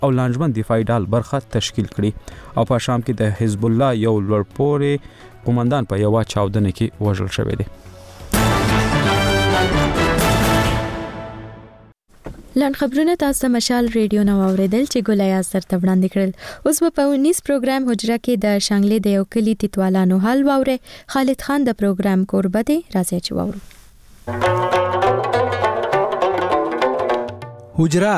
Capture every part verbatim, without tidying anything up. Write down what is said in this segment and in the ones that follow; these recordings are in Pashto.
او لانجمن دفاعي ډال برخه تشکیل کړي او په شام کې د حزب الله یو لوړپوړی قومندان په یو چاودنه کې وژل شوی دی. لن خبرونه تاسو مشال ریډیو نو اوریدل چې ګولیا سر ته وړاندې کړل. اوس په ونیس پروګرام حجره کې د شانګلې د یو کلی تیتوالانو حال واوره. خالد خان د پروګرام کوربه دی، راځي چې واورو. حجره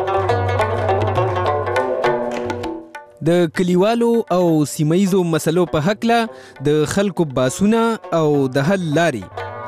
د کلیوالو او سیمایزو مسلو په حق له د خلکو باسونه او د حل لاري.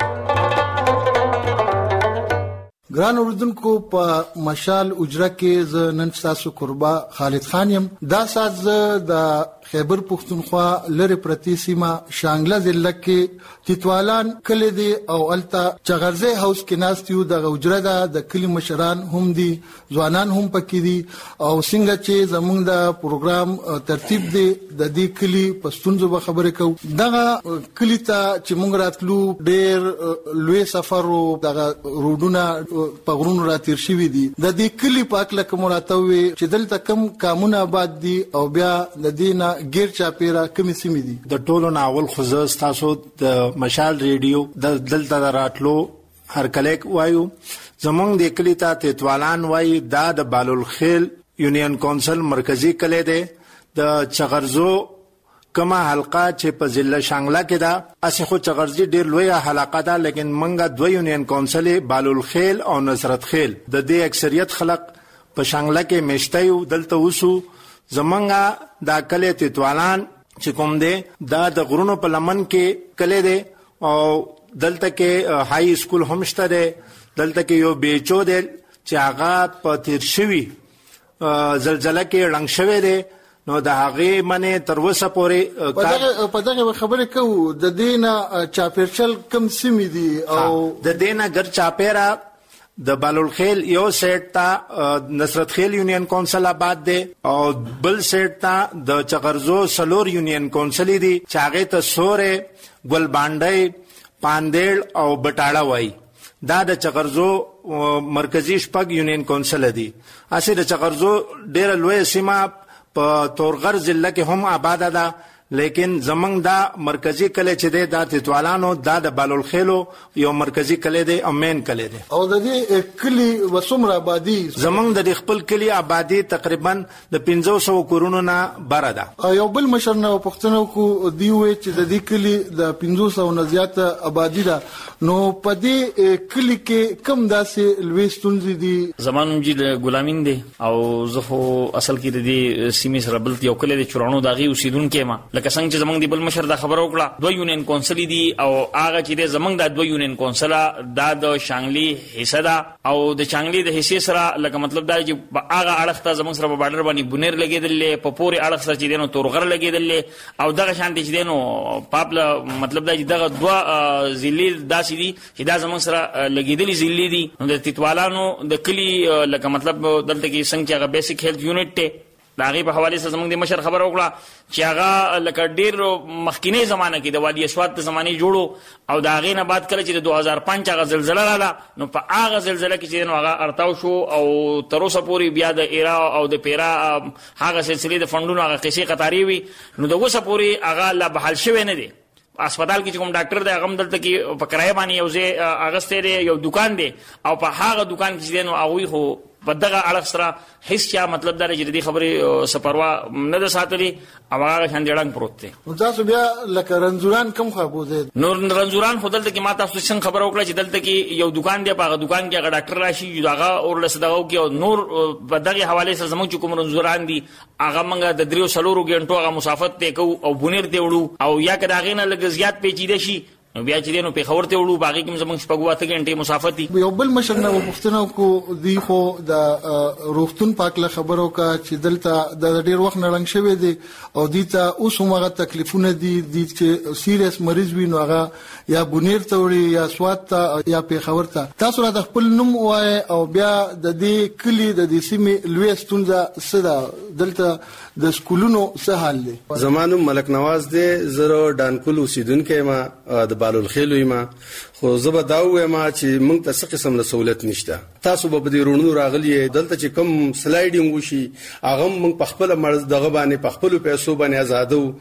ګران اوردونکو، په مشال اجره کې ز نن تاسو قربا خالد خان يم. دا ساز د خیبر پختونخوا لری پرتی سیمه شانګله ضلع کې تیتوالان کلی دی او التا چغرزه هاوس کې ناستیو د اجره دا د کلی مشران هم دي، ځوانان هم پکې دي او څنګه چې زمونږ د پروګرام ترتیب دی د دې کلی پښتونزو به خبرې کوو. دغه کلی ته چې مونږ راتلو ډېر لوی سفر او دغه روډونه په غرونو راتیر شوی دي. د دې کلی پاک لکه مراتوي چې دلته کم کامونه آباد دي او بیا د دینه غیر چاپیرا کمی سیمې دي. د ټولو ناول خصوص تاسو د مشال ریډیو د دلته راتلو هر کلیک وایو. زمونږ د کلی ته تیتوالان وایي. دا د بالولخیل یونین کونسل مرکزی کلی دی. د چغرزو کما حلقه چې په ضلع شانګله کې ده، اسی خو چغرزي ډیر لوی حلقه ده، لیکن منګه دوه یونین کونسل بالولخیل او نصرت خیل د دې اکثریت خلق په شانګله کې مشتایو دلته وسو. زمونږه دا کلی تیتوالان چې کوم دی دا د غرونو په لمن کې کلی دی او دلته کې هاي سکول هم شته دی. دلته کې یو بیچو دی چې هغه په تیر شوی زلزلہ کې لنګ شوی دی. نو د هغه منه تر وسه پورې په دغه خبره کوو. د دینه چاپیرچل کم سیمې دي او د دینه ګر چاپیرا د بالولخیل یو سیټ تا نصرت خیل یونین کونسل آباد دی او بل سیټ تا د چغرزو سلور یونین کونسل دی چې هغه ته سورې ګل باندې پاندېل او بټاړه وای. دا د چغرزو مرکزی شپږ یونین کونسل دی. اسی د چغرزو ډیر لوی سیمه په تورغر ضلع کې هم آباد ده، لیکن زمنګ دا مرکزی کلی چې دی دا تیتوالانو دا د بالولخیلو یو مرکزی کلی دی او مین کلی دی. او د دې کلی وسمره آبادی زمنګ د خپل کلی آبادی تقریبا د پنځه سوه کورونو نه بره ده. یو بل مشر نه پښتنو کو دی وې چې د دې کلی د پنځه سوه نه زیات آبادی ده. نو په دې کلی کې کم داسې لوی ستونزې دي. زمانوم جی د غلامین دی او زه خو اصل کې د دې سیمې سره بل یو کلی د چورانو داغي اوسیدونکو ما لکه څنګه چې زمنګ دی بل مشر دا خبر وکړه. دوه یونین کونسل دي او هغه چې د زمنګ د دوه یونین کونسل دا د شانګلی حصہ ده او د شانګلی د حصے سره لکه مطلب دا چې هغه اړخ ته زمنګ سره په بارډر باندې بونیر لګیدل، په پوري اړخ سره چې دینو تورغر لګیدل او دغه شان دي چې دینو پاپله مطلب دا چې دغه دوه ذلیل داسې دي چې دا زمنګ سره لګیدلې ذلیل دي. نو د تیتوالانو د کلی لکه مطلب دلته کې څنګه هغه بیسیک هیلث یونټ ته دا غي په حواله سره زموږ د مشر خبر وکړه چې هغه لکه ډیر مخکینی زمانه کې د وادي اسواد د زمانه جوړو او دا غي نه بعد کله چې د دوه هزار پنځه هغه زلزلہ رااله نو په هغه زلزلہ کې چې نو هغه ارتاو شو او تر اوسه پورې بیا د ایرا او د پیرا هغه سلسله د فندونو هغه قصې قطاری وي. نو د اوسه پورې هغه لا بحال شوی نه دی. اسپیټال کې کوم ډاکټر دی هغه دلته کې په کرایه باندې یو ځای اغسته دی یو دکان دی او په هغه دکان کې نو هغه خو په دغه اړخ سره هیڅ چا مطلب دا چې دې خبرې سپروا نه د ساتلي او هغه شاندړنګ پروت دی. نو تاسو بیا لکه رنزوران کم خبرو دي. نور رنزوران خو دلته کې ما تاسو څنګه خبر وکړه چې دلته کې یو دکان دی په هغه دکان کې هغه ډاکټر راشي هغه اور لسدغه کې او نور په دغه حواله سره زموږ کوم رنزوران دي هغه منګه د دریو سلورو غنټو هغه مسافت ته کو او بونیر ته وړو او یا که داغې نه لږ زیات پیچیده شي نو بیا چې دینو په خبرته وړو باقي کوم زمونږ شپږواته غنټې مسافت دي. یو بل مشر نه پښتنو کو دی خو د روغتون پاکله خبرو کا چې دلته د ډیر وخت نه لنګ شوی دی او دیته اوس هغه تکلیفونه دي دي چې سیریس مریض وي نو هغه یا بونیر ته وړي یا سوات ته یا په خبرته. تاسو را د خپل نوم وای او بیا د دې کلی د دې سیمې لوی ستونزه صدا دلته د سکولونو څه حال دی؟ زمانو ملک نواز دی زرو ډانکول اوسیدونکو ما د بالولخیل ما خو زه به دا وایم چې موږ ته څه قسم له سہولت نشته. تاسو به د رونو راغلی دلته چې کوم سلایډینګ وشي هغه موږ په خپل مرز دغه باندې په خپل پیسو باندې آزادو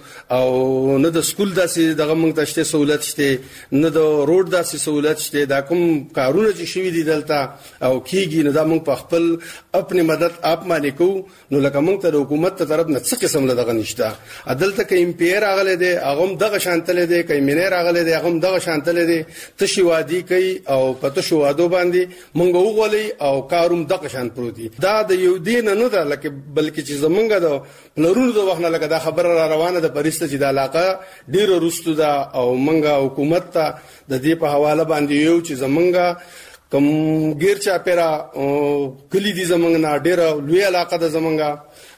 او نه د سکول داسې دغه موږ ته شته سہولت شته نه د روډ داسې سہولت شته. دا کوم کارونه چې شوي دي دلته او کیږي نه دا موږ په خپل خپل مدد اپ باندې کو. نو لکه موږ ته د حکومت ته طرف نه څه قسم له دغه نشته. عدالت کې امپیر راغله دي هغه دغه شانتل دي کې مینه راغله دي هغه دغه شانتل دي تشي وادي کوي او پته شو وادو باندې مونږ وغولي او کاروم دغه شان پروتي. دا د یو دین نه ده لکه بلکې چې زمونږ د پلرونو د وخت نه لکه دا خبره را روانه ده پرسته چې د علاقه ډیر رستو ده او مونږ حکومت ته د دې په حواله باندې یو چې زمونږ کوم غیر چا پیرا کلی دي زمونږ نه ډیر لوی علاقه ده زمونږ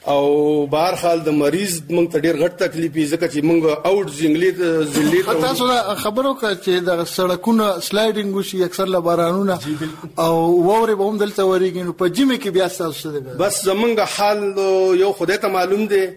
او بهر حال د مریض مونږ ته ډیر غټ تکلیف ځکه چې مونږ اوټ زنګلی زلی تاسو خبرو کا چې د سړکونو سلایډینګ وشي اکثر له بارانونه او ووري به هم دلته وريږي نو په جمع کې بیا تاسو ده بس زمونږ حال یو خدای ته معلوم دی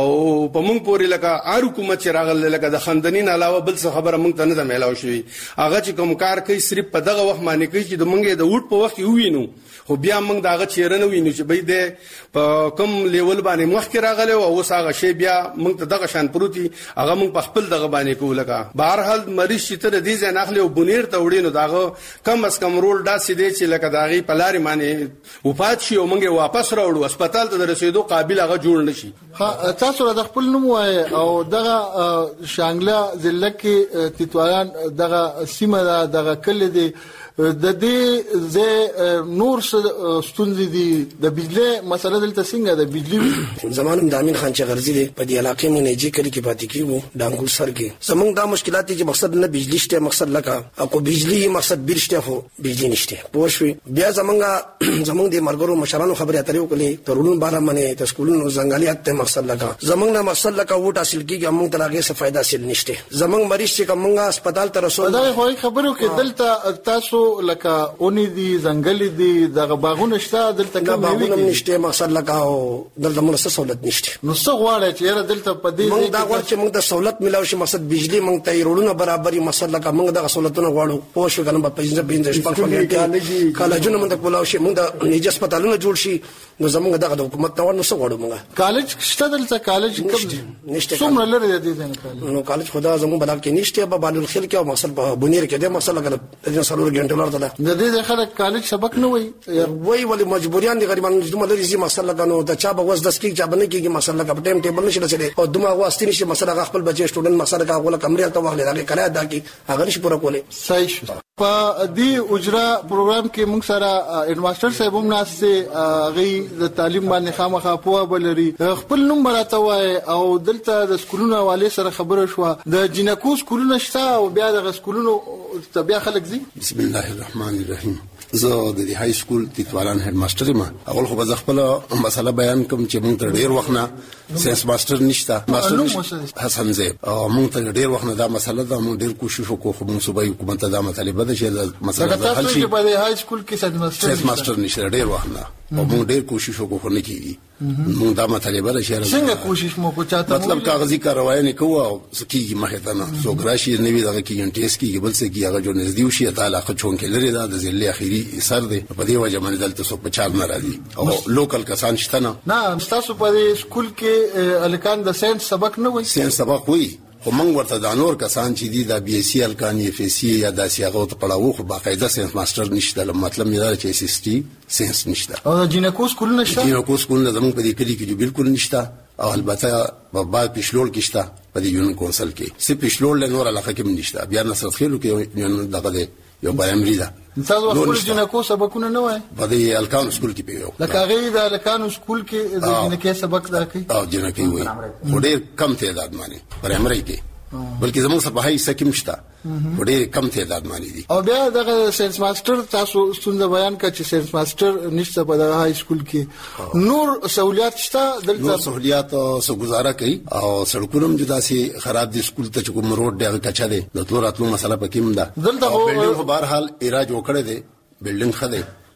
او په مونږ پورې لکه ار حکومت چې راغله لکه د خندنین علاوه بل څه خبره مونږ ته نه ده ملاو شوی. هغه چې کوم کار کوي صرف په دغه وخت باندې کوي چې د مونږ د وټ په وخت وینو خو بیا مونږ داغه چیرنه وینو چې به د په کوم لیول باندې مخ کې راغله او اوس هغه شی بیا مونږ ته دغه شان پروتي هغه مونږ په خپل دغه باندې کوله. بهر حال مریض چې تر دې ځای ناخله او بنیر ته وړینو داغه کم اس کم رول داسې دی چې لکه داغي پلاری باندې وفات شي او مونږه واپس راوړو هسپتال ته رسیدو قابل هغه جوړ نشي. ها تاسو د خپل نوم وای او دغه شانګله ضلع کې تیتوالان دغه سیمه دغه کلی دی د دې زه نور ستونزې دي د بجلی مسله دلته څنګه د بجلی زمانم د امین خان چې غرضی دی په دې علاقې مونږ نه جې کلی کې پاتې کیږو ډانګول سر کې زمونږ دا مشکلات دي چې مقصد نه بجلی شته مقصد لکه اكو بجلی مقصد بیر شته خو بجلی نشته پوه شو. بیا زمونږ زمونږ د مرګرو مشرانو خبرې اترې وکړي ترونو بارا باندې د سکولونو زنګالیات ته مقصد لکه زمونږ نه مقصد لکه وټ حاصل کیږي موږ ته هغه څه فائدہ حاصل نشته. زمونږ مریض چې کومه هسپتال ته رسول دا خو خبرو کې دلته تاسو لکه اونې دي زنګل دي دغه باغونه شته دلته کوم باغونه نشته مقصد لکه او دلته موږ څه سہولت نشته. نو څه غواړي چې یاره دلته په دې موږ دا غواړو چې موږ د سہولت ملاوي شي مقصد بجلی موږ ته رولونه برابرۍ مقصد لکه موږ د سہولتونو غواړو پوه شو کنه په پنځه پنځه شپږ فګټي کالجونه موږ کولاو شي موږ د نيجي هسپتالونو جوړ شي نو زموږ دغه د حکومت نو څه غواړو موږ کالج شته دلته کالج کوم نشته څومره لري دي ځنه نو کالج خدا زموږ بلال کې نشته په بالو خل کې او مقصد په بنیر کې د مقصد لکه د سلور غنټه لرته ده د دې خلک کالج سبق نه وای وای ولې مجبوریان دي غریبانو دومره لري زی مقصد لکه نو د چا به وس دس کې چا بنه کېږي مقصد لکه په ټیم ټیبل نشي رسېدي او دومره واسطه نشي مقصد هغه خپل بچي سټوډنټ مقصد هغه ولا کمرې ته واخلې دا کرایه دا کې هغه نشي پوره کولای. صحیح شو. په دې اجرا پروګرام کې موږ سره انویسټر صاحب هم ناشته غي د تعلیم باندې خامخا پوهه بلري خپل نوم راته وای او دلته د سکولونو والي سره خبره شو د جنکو سکولونو شته او بیا د سکولونو تبیا خلک زی. بسم الله الرحمن الرحیم. زه د های سکول تیتوالان هډ ماستر ما اول خو به خپل مسله بیان کوم چې موږ ته ډیر وخت نه ساينس ماستر نشته ماستر حسن زیب او موږ ته ډیر وخت نه دا مسله دا موږ ډیر کوشش وکړو خو موږ صوبایي حکومت ته دا مطالبه ده چې دا مسله حل شي. په های سکول کې ساينس ماستر نشته ډیر وخت نه او موږ ډیر کوشش وکړو خو نه کیږي. موږ دا مطالبه ده چې څنګه کوشش مو کو چاته مطلب کاغذي کاروای نه کوو او سکیږي مخه ته نه سو ګراشي نه وی دغه کې انټیس کیږي بل څه کی هغه جو نزدیو شي تعالی خو چون کې لري دا د ځلې اخیری اثر دی په دې وجه باندې دلته سو په چار ناراضي او لوکل کسان شته نه نه تاسو په سکول کې الکان د ساينس سبق نه وای ساينس سبق وای خو موږ ورته د نور کسان چې دي د بي اس سي الکان اف اس سي یا د سیاغو ته پړاو خو باقاعده ساينس ماستر نشته مطلب مې دا چې اس اس ټي ساينس نشته او د جینکو سکول نشته جینکو سکول نه زموږ په دې کلی کې بالکل نشته او البته په بعد پښلول کې شته په دې یونین کونسل کې سي پښلول له نور علاقه کې نشته بیا نصرت خېلو کې یو دغه دی یو پرایمري ده تاسو خپل جنکو سبقونه نه وای په دې الکان سکول کې پیو لکه غي د الکان سکول کې د جنکو سبق درکې او جنکو وای خو ډېر کم تعداد باندې پرایمري کې بلکې زموږ سره هي سکیم شته ډېر کم تعداد باندې دي او بیا دغه ساينس ماستر تاسو ستونزه بیان کړ چې ساينس ماستر نشته په دغه های سکول کې نور سہولیات شته دلته نور سہولیات سو گزاره کوي او سړکونو جدا سي خراب دي سکول ته کوم روډ دغه کچا دي د تلو راتلو مسله پکې هم ده دلته بلډینګ په بهر حال ایراج وکړه دي بلډینګ خده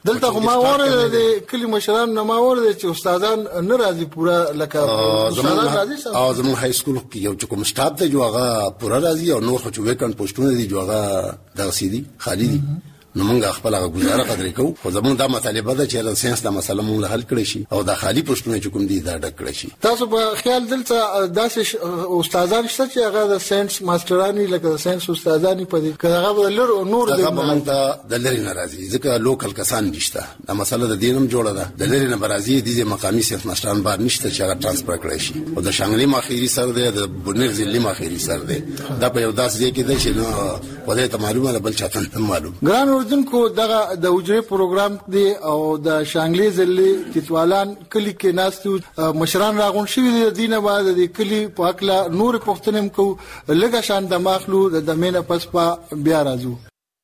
دلته ما وره د کلی مشران نه ما وره چې استادان نه راځي پورا لکه استادان راځي او زموږ های سکول کې یو کوم سټاف دی جو هغه پورا راځي او نور خو چې ویکند پوسټونه دي جو هغه د سیدي خالی دي نو موږ خپل هغه گزاره قدرې کوو خو زموږ دا مطالبه ده چې د ساينس د مسله مونږ حل کړی شي او د خالی پوسټونه چې کوم دي دا ډک کړی شي. تاسو په خیال دلته داسې استادان شته چې هغه د ساينس ماسترانی لکه د ساينس استادانی په دې کې هغه لر او نور دي موږ ته د لری ناراضي ځکه لوکل کسان نشته دا مسله د دینم جوړه ده د لری نه برازي د مقامي ساينس ماستران بار نشته چې هغه ترانسفر کړی شي او د شانګلي ماخيري سر دی د بونیر ځلي ماخيري سر دی دا په یو داس ځای کې ده چې نو ولې ته معلومه بل چاته معلوم. ګران اردوونکو دغه د وجري پروګرام دی او د شانګلي ځلي تطوالان کلی کې ناستو مشران راغون شوی دي دینه بعد د کلی په اکلا نور پښتنم کو لګه شان د ماخلو د دمنه پس په بیا راځو.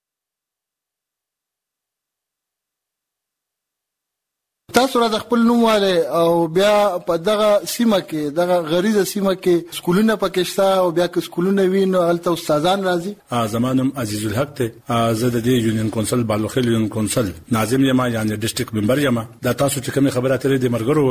تاسو را د خپل نومواله او بیا په دغه سیمه کې دغه غریزه سیمه کې سکولونه پکښتا او بیا که سکولونه وینو الته استادان راځي. زمانم عزیز الحق ته زه د یونین کونسل بالوخیل یونین کونسل ناظم یم یعنی ډیسټریکټ ممبر یم. دا تاسو چې کوم خبرات لري د مرګرو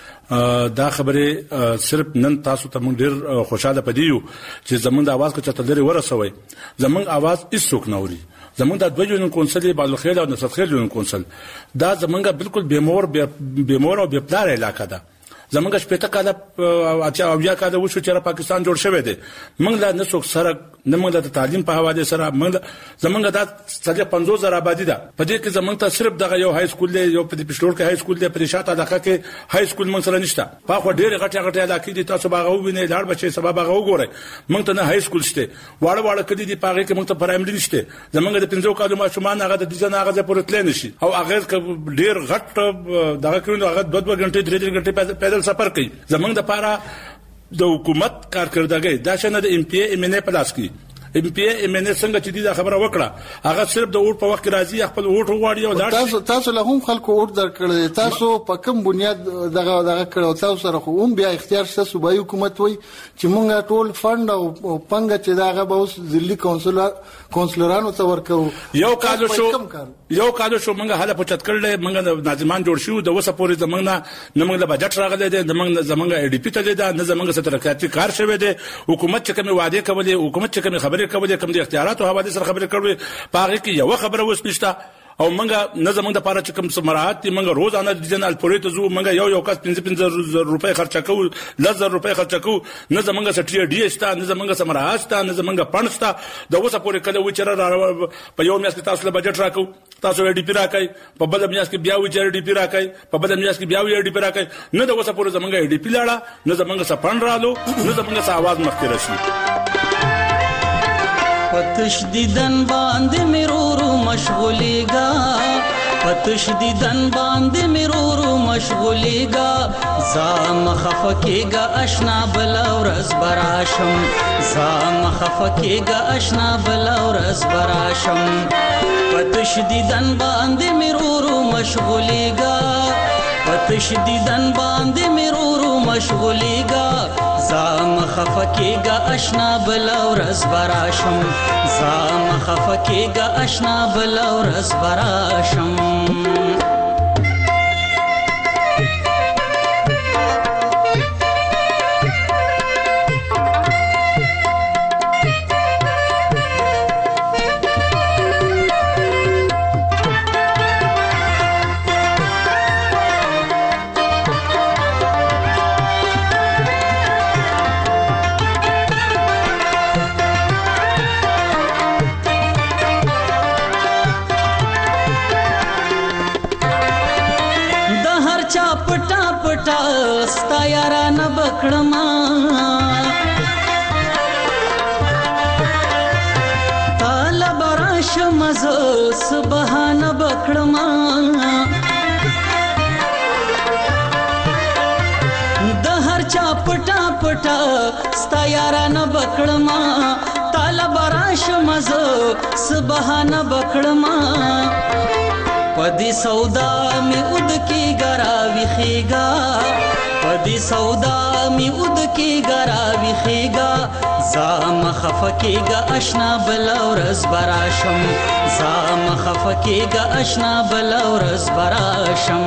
وکړي دا خبره صرف نن تاسو ته موږ ډیر خوشاله پدیو چې زمونږ د आवाज کو چته لري ورسوي زمونږ आवाज هیڅوک نه اوري. زمونږ د دوه یونین کونسل بالوخیل او نصرت خیل یونین کونسل دا زمونږ بالکل بیمور بیمور او بیپلار علاقه ده. زمونږ شپته کاله اچھا او یا کاله وشو چې پاکستان جوړ شوی دی موږ لا نسوک سره نه موږ د تعلیم په حواله سره موږ زمونږ د څلور پنځوس زره آبادی ده په دې کې زمونږ ته صرف دغه یو های سکول دی یو په پښتور کې های سکول دی په شاته علاقه کې های سکول موږ سره نشته. په خو ډېر غټه غټه علاقې دي تاسو باغ وینئ لار بچي سبب باغ وګورئ موږ ته نه های سکول شته واړه واړه کدي دي پاغه کې موږ ته پرایمري نشته. زمونږ د پنځو کالو ماشومان هغه د دځنه هغه پورې تل نشي او هغه ډېر غټ دغه کړو هغه دوه دوه غنټې درې درې غنټې پیدل سفر کوي. زمونږ د پاره د حکومت کارکړدګي دا شنه د ام پی ای ام ان ای پلاس کی ام پی ای ام ان ای څنګه چې دا خبره وکړه هغه صرف د ووټ په وخت راځي خپل ووټ وغواړي او تاسو تاسو له هم خلکو ووټ درکړل تاسو په کوم بنیاد دغه دغه کړو تاسو سره خو هم بیا اختیار شته صوبایي حکومت وای چې مونږه ټول فند او پنګ چې داغه به اوس ځلي کونسل کونسلرانو ته ورکو یو کال شو یو کال شو مونږه حاله پچت کړل مونږه ناظمان جوړ شو د وسه پورې زمونږه نه مونږ د بجټ راغلی دی زمونږ زمونږ ای ډی پی ته دی نه زمونږ سره ترقیاتي کار شوی دی حکومت چې کوم وعده کوي حکومت چې کوم خبرې کوي کوم د اختیارات او حواله سره خبرې کوي پاره کې یو خبره وس نشته او منګه نه زمونږ د پاره چې کوم سمراحت دي منګه روزانه د جنال پورې ته زو منګه یو یو کس پنځه پنځه روپۍ خرچ کوو لزر روپۍ خرچ کوو نه زمونږ سټری ډی استا نه زمونږ سمراحت استا نه زمونږ پڼستا د اوسه پورې کله و چر په یو میاشت کې تاسو له بجټ راکو تاسو ډی پی راکای په بل میاشت کې بیا و چر ډی پی راکای په بل میاشت کې بیا و ډی پی راکای نه د اوسه پورې زمونږ ډی پی لاړه نه زمونږ سپن رالو نه زمونږ س आवाज مخکې راشي. پتش دیدن باندې مرورو مشغولیگا پتش دیدن باندې مرورو مشغولیگا زام خفکیگا اشنا بلا ورځ براشم زام خفکیگا اشنا بلا ورځ براشم پتش دیدن باندې مرورو مشغولیگا پتش دیدن باندې مرورو مشغولیگا زام خفکیگا اشنا بلا ورځ براشم زام خفکیگا اشنا بلا ورځ براشم. ستا یاران بکړما تاله براش مزه سبحان بکړما د هر چا پټا پټا ستا یاران بکړما تاله براش مزه سبحان بکړما پدی سودا می اود کی گرا ویخیگا پدی سودا می ود کی ګراوی خېګا زام خفکیګا آشنا بلورز براشم زام خفکیګا آشنا بلورز براشم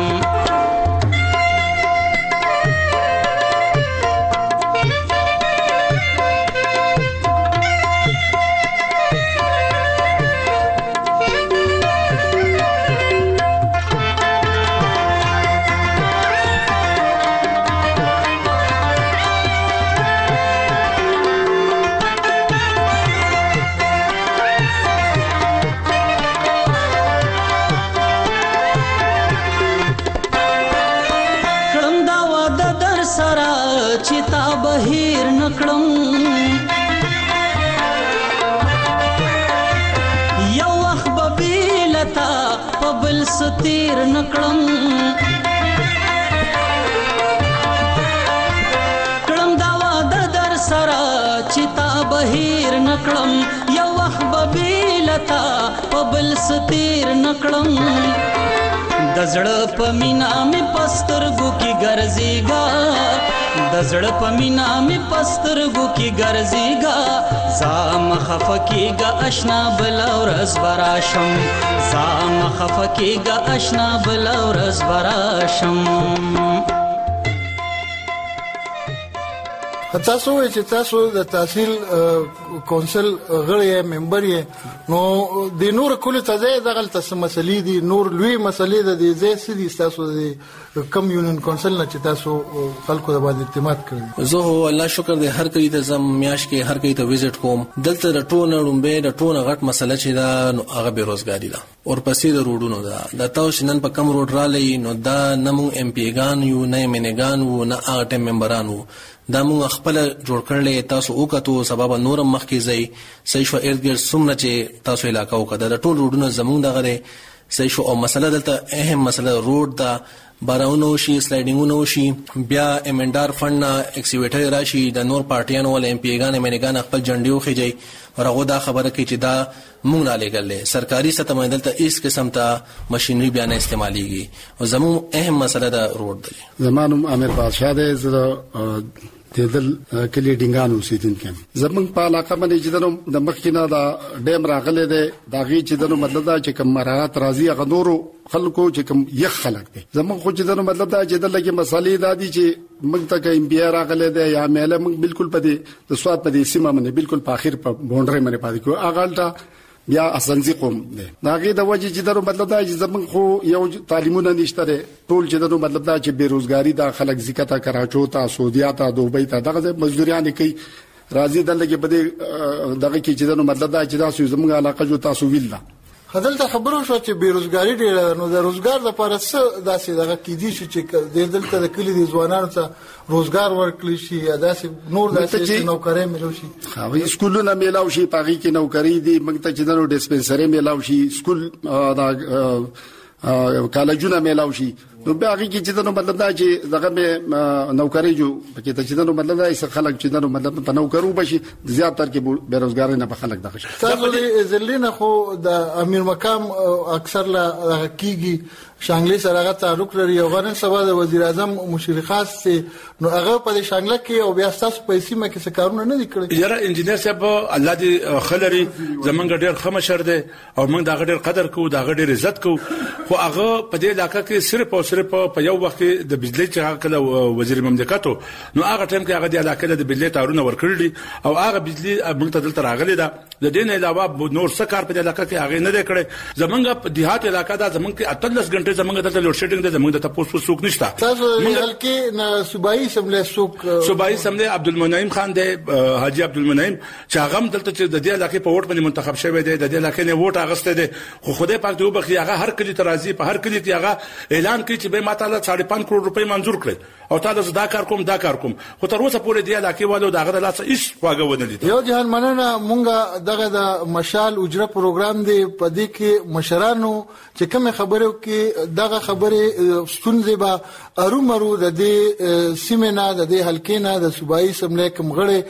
بهیر نکړم یو وخت به بیلتا په بل ستیر نکړم کړم دا واده در سره چې تا بهیر نکړم یو وخت به بیلتا په بل ستیر نکړم د زړه په مینا مې پسترګو کې ګرځېګا د زړه په مینا مې پسترګو کې ګرځېګا زام خفکیګا آشنا بلورز براشم زام خفکیګا آشنا بلورز براشم تاسو چې تاسو د تحصیل کونسل غړي ممبر یې نو د نور کله تازه دغه تاسو مسلې دي نور لوی مسلې د دې ځای سدي تاسو د کم یونین کونسل نه چې تاسو خلکو د باندې اعتماد کړی زه هو الله شکر دې هر کلی ته زم میاش کې هر کلی ته وزټ کوم دلته د ټونه رومبه د ټونه غټ مسله چې دا هغه بیروزګاری ده اور پسې د روډونو ده د تاسو نن په کم روډ را لې نو دا نمو ایم پی ګان یو نه منګان وو نه هغه ټیم ممبران وو دا مو خپل جوړ کړل تاسو وکړو سبب نورم مخ کې ځای صحیح شو ارګر سمنه چې تاسو علاقہ وکړه د ټول روډونو زمونږ دغه صحیح شو او مسله دلته اهم مسله روډ دا باراونو شي سلایډینګونو شي بیا امندار فند ایکسیویټر راشي د نور پارټیانو ول ایم پی ګان امنګان خپل جنډیو خېږي ورغه دا خبره کوي چې دا مونږ نه لګلې سرکاري سطح باندې دلته هیڅ قسم ته ماشينري بیا نه استعماليږي او زمو اهم مسله دا روډ دی زمانم امیر بادشاہ دې زړه دل کلی ډینګانو اوسیدونکو زمونږ په علاقه باندې چې د مخکینه دا ډیم راغله ده دا غي چې د مطلب دا چې کوم مرات راځي غنورو خلکو چې کوم یخ خلک دي زمونږ خو چې د مطلب دا چې د لګي مسالې دادي چې موږ ته کې ام بي ار راغله ده یا مېله موږ بالکل په دې د سواد په دې سیمه باندې بالکل په اخر په بونډري باندې پاتې کو اغالټا بیا اسنځي قوم دي داغه د وجه چې درو مطلب دا چې زمون خو یو تعلیمونه نشته ټول چې درو مطلب دا چې بیروزګاری دا خلک زکاته کراچو ته سعودیا ته دوبۍ ته دغه مزدوریان کوي راځي دلته کې بده دغه کې چې درو مطلب دا چې تاسو زموږ علاقه جو تاسو ویل هدل ته خبرو شو چې بیروزګاری ډېر نو د روزګار لپاره څه داسې دغه کې دي چې د دلته د کلی د ځوانانو ته روزګار ورکړي شي یا داسې نور داسې نوکرۍ ملو شي خو سکولونه ملاو شي پاغي کې نوکری دي موږ ته چې د ډیسپنسري ملاو شي سکول دا کالجونه ملاو شي نو بیا هغه کې چې دا مطلب دا چې دغه نوکری جو پکې ته چې دا مطلب دا چې خلک چې دا مطلب په نوکرو بشي زیاتره کې بیروزګار نه په خلک دغه شي تاسو زلینه خو د امیر مقام اکثر لا کیږي شانګلې سره هغه تعلق لري او غنن سبا د وزیر اعظم مشیر خاص سي نو هغه په شانګله کې او بیا تاسو په سیمه کې څه کارونه نه دي کړی یاره انجنیر صاحب الله دې خلري زمونږ ډېر خمشر دي او موږ دا ډېر قدر کوو دا ډېر عزت کوو خو هغه په دې علاقې کې صرف او صرف په یو وخت د بجلی چې کله وزیر مملکتو نو هغه ټیم کې هغه د علاقې د بجلی تارونه ورکړل او هغه بجلی موږ ته دلته راغلي دا د دین علاوه نور څه کار په علاقې کې هغه نه کړي زمونږ په دیهات علاقې دا زمونږ کې اتلس غنټه زمونږ د لوډ شیډینګ د زمونږ د تاسو سوق نشته تاسو هلکه نه صوبایي سملې سوق صوبایي سملې عبدالمنعم خان دی حاجی عبدالمنعم چې هغه دلته چې د دې علاقې په ووټ باندې منتخب شوی دی د دې علاقې نه ووټ اغسته دی خو خدای پاک دې وبخي هغه هر کلی ترازی په هر کلی کې هغه اعلان کوي چې به ماته ساڑھے پانچ کروڑ روپے منظور کړل او تاسو دا کار کوم دا کار کوم خو تر اوسه پورې دی علاقې والو داغه د لاسه هیڅ واګه ونه لیدل یو جهان مننه مونږه دغه د مشال اجره پروګرام دی په دې کې مشرانو چې کوم خبرو کې دغه خبره ستونزې به ارومرو د دې سیمنا د دې حلقې نه د صوبایي سملې کوم غړي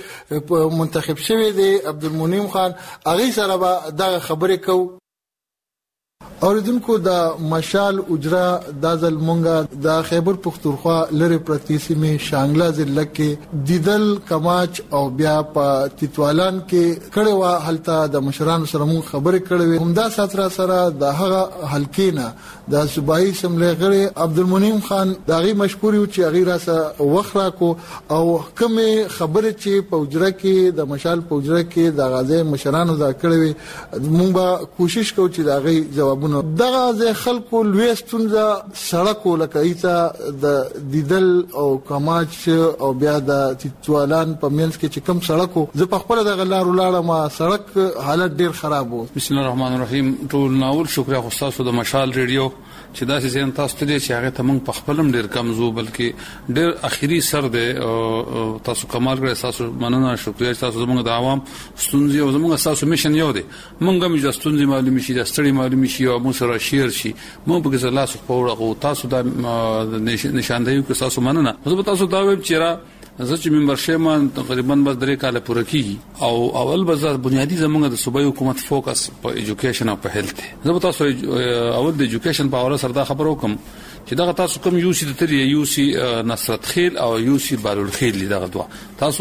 منتخب شوی دی عبدالمنعم خان هغه سره به دغه خبره کو اوریدونکو د مشال اجرا د ځلمونګه د خیبر پختونخوا لری پرتی سیمه شانګلا ضلع کې دیدل کماچ او بیا په تیتوالان کې کړه وا حالت د مشرانو سره مون خبرې کړې همدا ساتره سره د هغه حلقینا د صوبایي سملې غړي عبدالمنیم خان داغي مشکور یو چې هغه راسه وخرا کو او کومه خبرې چې په اجرا کې د مشال په اجرا کې د غازی مشرانو دا کړې مونږ به کوشش کوو چې داغي جواب دغه ځای خلکو لوی ستونزه سړکو لکه ایته د دیدل او کماچ او بیا د تیتوالان په منځ کې چې کم سړکو زه په خپل دغه لارو لاړم ما سړک حالت ډیر خراب وو. بسم الله الرحمن الرحیم. ټول ناول شکر خو تاسو د مشال ریډیو چې دا سيزن تاسو ته چې هغه ته موږ په خپلم ډیر کمزو بلکې ډیر اخیری سر دی تاسو کمال کړی تاسو مننه شکریہ تاسو زموږ د عوام ستونزې او زموږ تاسو میشن یو دی موږ هم د ستونزې معلومي شي د ستړي معلومي شي او موږ سره شیر شي موږ به ځلا سو پوره تاسو د نشاندهیو کې تاسو مننه زه تاسو دا ویم چې را زه چې ممبر شوم تقریبا بس درې کال پوره کیږي او اول به بنیادی زموږ د صوبایي حکومت فوکس په ایجوکیشن او په هیلث زه تاسو اول د ایجوکیشن په اړه سره دا خبرو کوم چې دا تاسو کوم یو سی د یو سی نصرت خیل او یو سی بالول خیل دغه دوا تاسو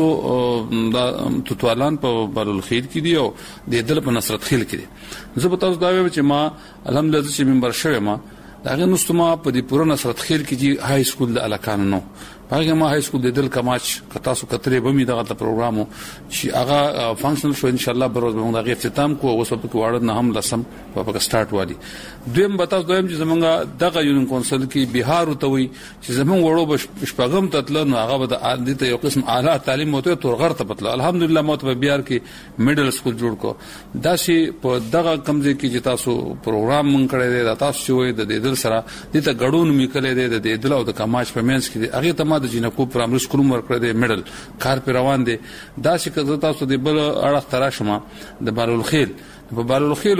د توتوالان په بالول خیل کې دی او د دل په نصرت خیل کې دی زه تاسو دا وایم چې ما الحمدلله چې ممبر شوم داغه نستما په دې پوره نصرت خیل کې چې های سکول د الکان نو هغه ما های سکول د دل کماچ کتا سو کترې به می دغه پروګرامو چې هغه فنکشنل شو ان شاء الله بروز به موږ غیر اختتام کو اوس په کوړه نه هم لسم په پک سٹارټ وادي دویم بتاس دویم چې زمونږ دغه یونین کونسل کې بهار وتوي چې زمونږ وړو بشپغم تتل نو هغه به د عادي ته یو قسم اعلی تعلیم وته تورغر ته بتل الحمدلله مو ته بهار کې میډل سکول جوړ کو دا شی په دغه کمزې کې چې تاسو پروګرام مونږ کړی دی تاسو شوې د دې دل سره د ته غړون میکلې دی د دې دل او د کماچ په مینس کې هغه ته د جنکو پرایمری سکول ورکړه دی میډل کار پر روان دی دا چې تاسو د بل اړه تراشمه د بالول خیل په بالول خیلو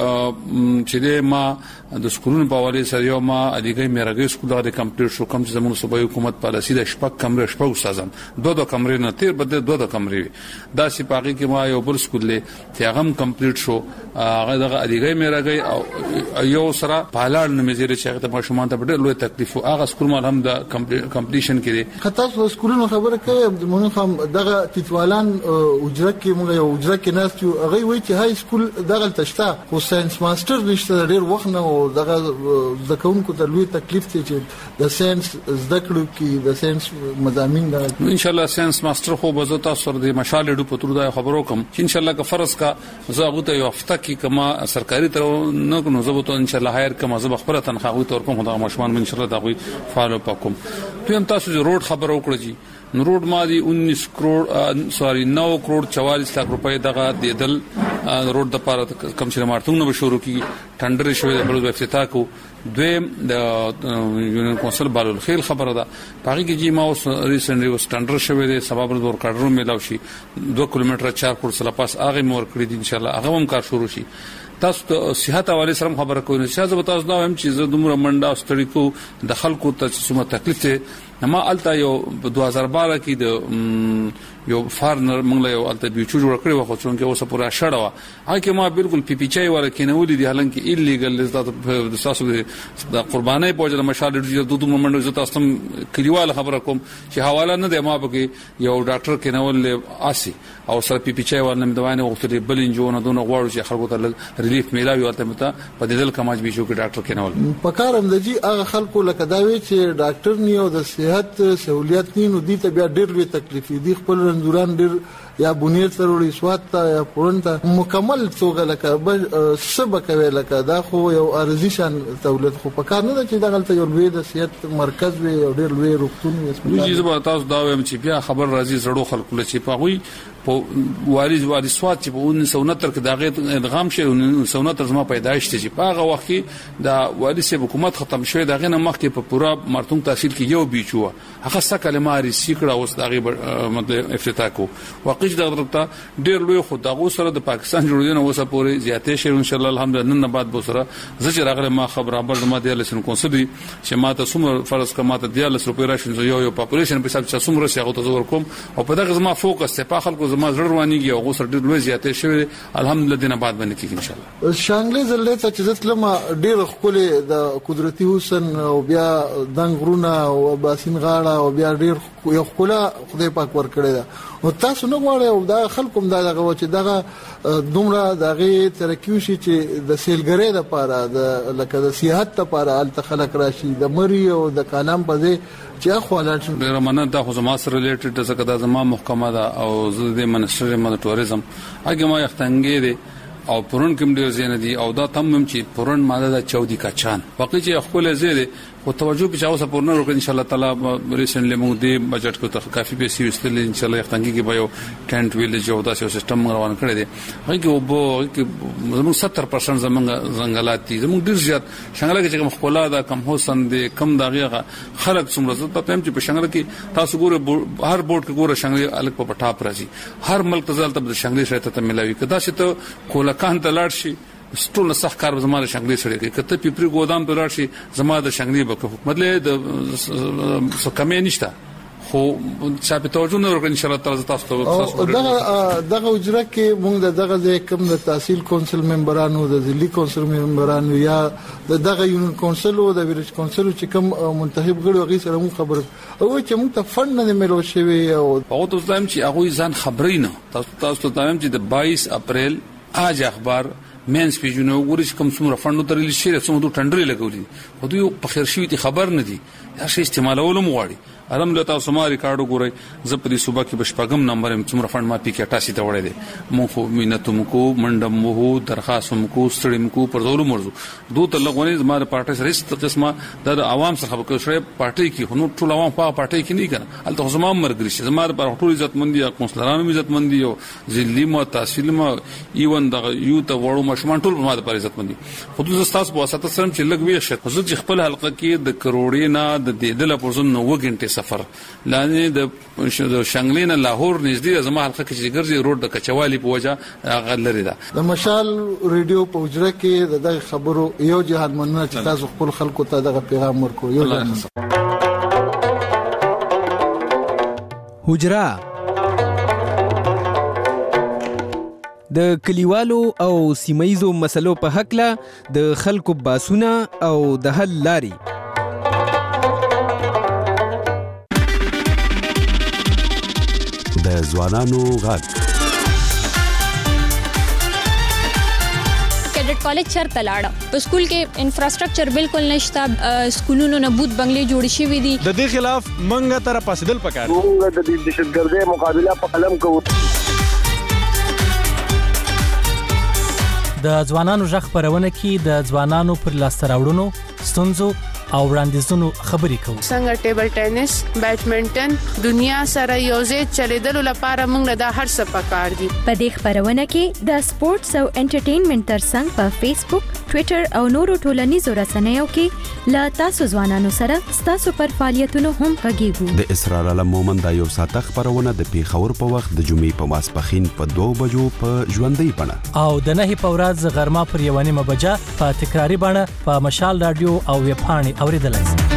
کې چې ما د سکولونو په حواله سره یو ما الیګي میراګي سکول د کمپلیټ شو کوم چې زموږ صوبایي حکومت پالیسي د شپږ کمرې شپږ استادان دوه دوه کمرې نه تیر بده دوه دوه کمرې دا چې پاګي کې ما یو بل سکول له چې هغه کمپلیټ شو هغه د الیګي میراګي او یو سره پالاړ نه مزيره چې هغه ته شومان ته ډېر لوی تکلیف او هغه سکول ما هم د کمپلیشن کې خطا سکولونو خبره کوي عبدالمنیم خان دغه تیتوالان اجره کې موږ یو اجره کې ناس یو هغه وایي چې های سکول دغه تشتا خو ساينس ماستر نشته ډیر وخت نه او دغه ځکهونکو ته لوی تکلیف دی چې د ساينس زده کړو کې د ساينس مضامین دا ان شاء الله ساينس ماستر خو به زه تاسو سره د مشال ډو پترو دا خبرو کوم چې ان شاء الله که فرض کا زه هغه ته یو هفته کې کما سرکاري تر نه نو زه به ان شاء الله هایر کما زه خپل تنخواه تور کوم دا مشمان ان شاء الله دا غوي فالو پکوم ته هم تاسو روډ خبرو کړی نو روډ مادي انیس کروڑ سوري نو کروڑ چوالیس لک روپے دغه د دل روډ د پاره کم شره مارتون نو شروع کی ټندر شوی د بل افتتاح کو دویم د یونین کونسل بالول خیل خبره ده پاره کې جی ما اوس ریسنټلی اوس ټندر شوی د سبب ور کډرو ملاو شي دو کیلومتر چار کور سره پاس هغه مور کړی دي ان شاء الله هغه هم کار شروع شي تاسو ته صحت حواله سره خبره کوئ چې زه تاسو دا هم چې زه دومره منډه ستړي کو د خلکو ته څومره تکلیف ته ما التا یو دوه هزار بارہ کې د یو فارنر موږ له یو الته بیچو جوړ کړی و خو څنګه اوسه پورا شړه و هغه کې ما بالکل پی پی چای ولا کینولې دي حالانکه ایلیګل لزت د تاسو د قربانای په وجه مشال د دوه منډه زه تاسو کلیواله خبره کوم چې حواله نه دی ما به یو ډاکټر کینول آسی او سره پی پی چای ورنه دوانه وختې بل انجونه دونه غواړو چې خلکو ته ریلیف میلاوي ورته مته په دې کماج بیچو کې ډاکټر کینول پکارم د جی هغه خلکو لکه دا وی چې ډاکټر نیو د صحت سہولیت نینو دي ته بیا ډېر لوی تکلیف دي خپل رنځوران ډېر یا بنیر تروړي سواد ته یا پورنته مکمل توګه لکه سبا کوي لکه دا خو یو ارزي شان دولت خو پکار نه چې دا غلطه یو لوی د صحت مرکز وي او ډېر لوی روغتون وي موږ زه به تاسو دا وایم چې بیا خبر راځي زړو خلکو چې په وی په وارث وارث سواد چې په انیس سو نهتر کې داغه ادغام شي انیس سو نهتر زما پیدایش ته چې په هغه وخت کې دا وارث حکومت ختم شوی داغه نه مخکې په پورا مرتون تحصیل کې یو بیچو شو هغه څه کلمه ریسی کړه اوس دغه مطلب افتتاح کو واقعي دغه ته ډیر لوی خو دغه سره د پاکستان جوړیدنه اوسه پورې زیاتې شي ان شاء الله الحمدلله نن بعد به سره زه راغله ما خبره بر ما د لسن کونسل چې ما ته څومره فرض کما ته د لس اپریشن یو یو پاپولیشن په حساب چې څومره شي هغه ته زور کوم او په دغه زما فوکس ته په خلکو زما زړه روانيږي او غوسه ډیر لوی زیاتې شوی الحمدلله دینه بعد باندې کیږي ان شاء الله شانګلې زلته چې زتلمه ډیر خپل د قدرتي حسن او بیا دنګ غرونه او باسین غاړه او بیا ډیر یو خپل خدای پاک ور کړی دا او تاسو نو غواړئ او دا خلکو دا دغه چې دغه دومره دغه ترکیو شي چې د سیلګری لپاره د لکه د سیاحت لپاره ال خلک راشي د مری او د کالام په ځای چې اخوالات ډیر مننه دا خو زما سره ریلیټډ د څه دا زما محکمه ده او زه د منسټر د ټوریزم هغه ما یختنګې دي او پرون کوم ډیر زین دي او دا تمم چې پرون ماده د چودي کچان واقعي چې خپل زیره او توجه په چاو سپور نه ورکړي ان شاء الله تعالی ریسنټلی موږ د بجټ کو ته کافي پیسې وستل ان شاء الله یختنګي کې به یو ټینټ ویلج او داسې سیستم روان کړی دی هغه کې وبو کې زموږ ستر پرسنټ زموږ ځنګلات دي زموږ ډیر زیات شنګله کې کوم خپل دا کم حسن دي کم داغه خلک څومره زړه ته هم چې په شنګله کې تاسو ګوره هر بورډ کې ګوره شنګله الګ په پټاپ راځي هر ملک ته ځل ته شنګله شته ته ملاوي کدا چې ته کولکان ته لاړ شي ټول صح کار زماره شنګلې سره کې کته پیپری ګودام ته راشي زماره د شنګلې بکو مطلب د څه کمې نشته خو چې په توجه نه ورکړي ان شاء الله تعالی تاسو ته دغه دغه اجرا کې موږ دغه کوم د تحصیل کونسل ممبرانو د ضلعي کونسل ممبرانو یا دغه یونین کونسل او د ویلیج کونسل چې کوم منتخب غړي غي سره مو خبر او چې موږ ته فند نه ملو شوی او هغه ته ځم چې هغه ځان خبرې نه تاسو تاسو ته هم چې د باییس اپریل اج اخبار مینس پیجونه ورش کوم څومره فندو ترلی شي څومره ټندري لګولي خو دوی په خیر شي خبر نه دي هر شي استعمالولو مغواړي الحمدلله تاسو ما ریکارډ وګورئ زه په دې صوبه کې بشپغم نمبر هم څومره فند ما پی کې اٹھاسی ته وړې دي مو خو مينتوم کو منډم مو درخواستم کو ستړم کو پر زولو مرزو دوه ته لغونی زماره پارټي سره ست قسمه د عوام سره خبرې شوی پارټي کې هنو ټول عوام په پارټي کې نه کړه الته زما مرګري شي زماره پر ټول عزت مندي او کونسلرانو عزت مندي او ځلې مو تحصیل مو ایون د یو ته وړو مشمان ټول ما پر عزت مندي خو د استاد په واسطه سره چې لګ وی شت خو چې خپل حلقه کې د کروڑې نه د دې د پرزن نو غنټه سفر لانی د شنګلین لاهور نږدې زما حلقه کې چې ګرځي روډ د کچوالي په وجه غلري ده د مشال ریډیو په اجرا کې د خبرو یو جهاد مننه چې تاسو خپل خلکو ته دغه پیغام ورکو یو حجرا د کلیوالو او سیمایزو مسلو په حق له د خلکو باسونه او د حل لاري د ځوانانو غږ کیډټ کالج چرته لاړه په سکول کې انفراستراکچر بالکل نشته سکولونو نه بوت بنگلې جوړ شوي دي د دې خلاف منګه تر پاسدل پکار موږ د دهشتګردۍ مقابله په قلم کوو د ځوانانو ژغ خبرونه کې د ځوانانو پر لاسته راوړنو ستونزو او وړاندیزونو خبرې کوو څنګه ټیبل ټینس بیډمنټن دنیا سره یوځای چلیدلو لپاره موږ د هر څه پکار دي په دې خبرونه کې د سپورتس او انټرټینمنټ ترڅنګ په فیسبوک ټوئیټر او نورو ټولنیزو رسنیو کې لا تاسو ځوانانو سره تاسو پر فعالیتونو هم غږیږو د اسرار علم مومن د یو ساعت خبرونه د پیښور په وخت د جمعې په ماسپخین په دوه بجو په ژوندۍ بڼه او د نهي په ورځ غرمه پر یو نیمه بجه په تکراری بڼه په مشال رادیو او ویب پاڼې اوریدلای شئ